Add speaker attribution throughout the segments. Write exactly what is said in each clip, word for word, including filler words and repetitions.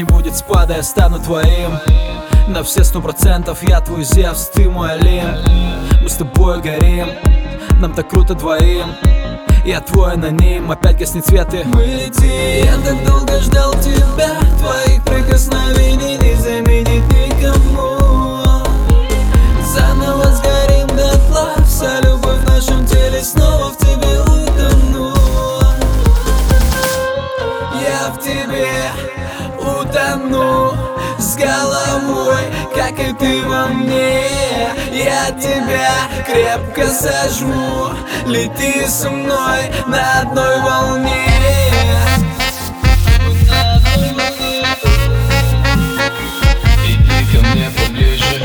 Speaker 1: будет спада, я стану твоим. На все сто процентов я твой Зевс, ты мой Олимп. Мы с тобой горим, нам так круто двоим. Я твой аноним, опять гаснет цветы. Мы летим. Я так долго ждал тебя, твоих прикосновений не заменить никому. Заново сгорим дотла, вся любовь в нашем теле снова в тебе утону. Я в тебе утону с головой, как и ты во мне. Я тебя крепко сожму, лети со мной на одной волне.
Speaker 2: Иди ко мне поближе.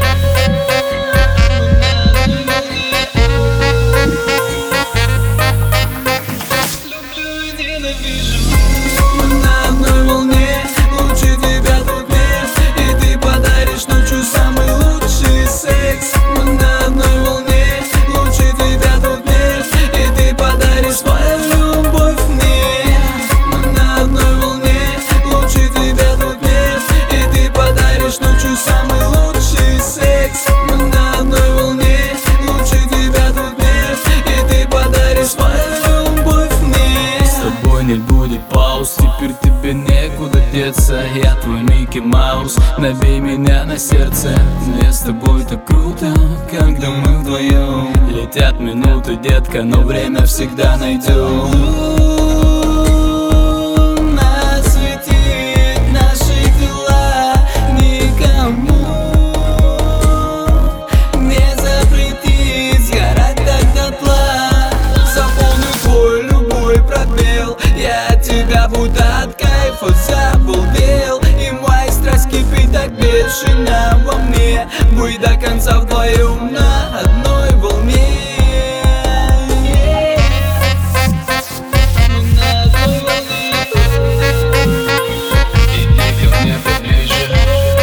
Speaker 2: Люблю и ненавижу.
Speaker 1: Мы на одной волне, лучше тебя тут нет. И ты подаришь ночью самый лучший секс. Мы на одной волне, лучше тебя тут нет. И ты подаришь свою любовь мне. Мы на одной волне, лучше тебя тут нет. И ты подаришь ночью самый лучший секс. Мы на одной волне, лучше тебя тут нет. И ты подаришь свою любовь мне.
Speaker 2: С тобой не будет пауз, теперь тебе некуда деться. Я твой Микки Маус, набей меня на сердце. Мне с тобой так круто, когда мы вдвоем. Летят минуты, детка, но время всегда найдем.
Speaker 1: Луна светит наши тела, никому не запретит сгорать так дотла. Заполню твой любой пробел, я от тебя будто от кайфа забалдел. И моя страсть кипит так бешено во мне. Мы до конца вдвоем на одной волне.
Speaker 2: Иди ко мне поближе.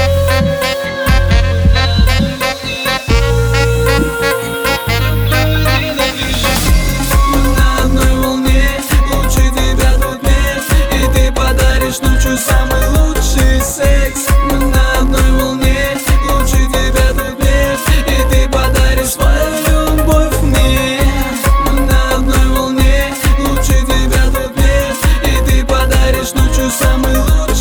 Speaker 1: Мы на одной волне, лучше тебя тут нет. И ты подаришь ночью самый лучший секс. Мы на одной волне, лучше тебя тут нет. И ты подаришь свою любовь мне. Мы на одной волне, лучше тебя тут нет. И ты подаришь ночью самый лучший